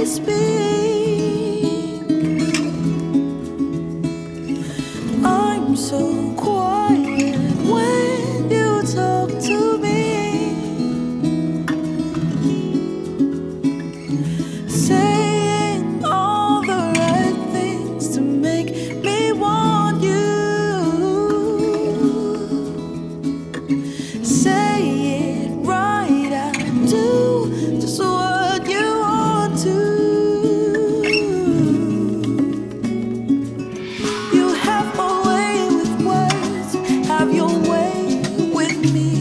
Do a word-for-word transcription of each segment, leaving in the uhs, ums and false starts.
speak. I'm so quiet when you talk to me, saying all the right things to make me want you. Say it right, I do just what you want to. You have a way with words, have your way with me.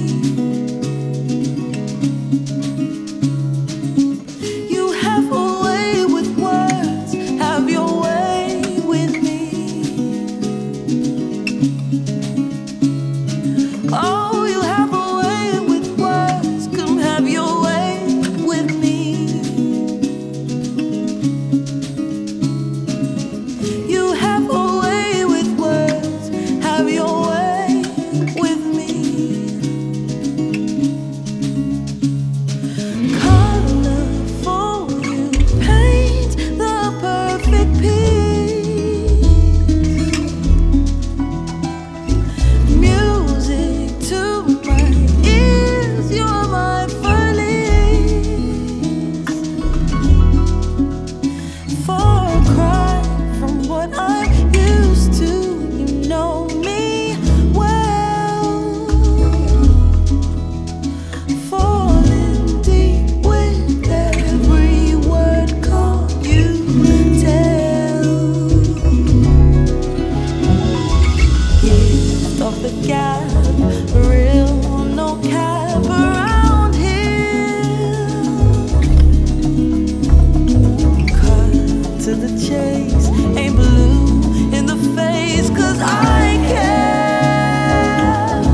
You have a way with words, have your way with me. Oh, you have a way with words, come have your way with me. You have a way with words, have your way with me. Colorful, you paint the perfect piece. Music to my ears, you're my feliz. For a cry from what I'm used to, you know me well. Falling deep with every word call you tell. Gift of the gap, real no cap around here. Cut to the chase, ain't blue in the face, 'cause I care.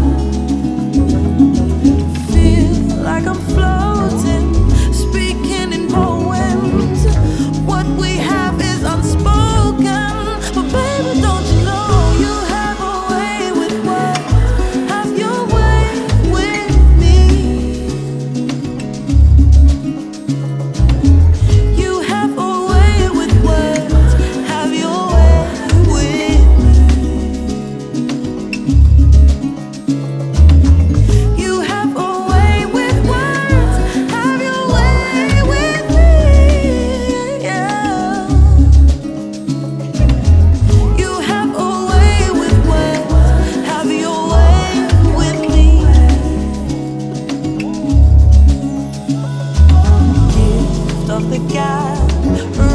Feel like I'm floating, speaking in poems. What we have is unspoken, but baby, don't you know you have a way with words, have your way with me. You have a way with words, have your way with me. You have a way with words, have your way with me. Yeah. You have a way with words, have your way with me. Gift of the gap,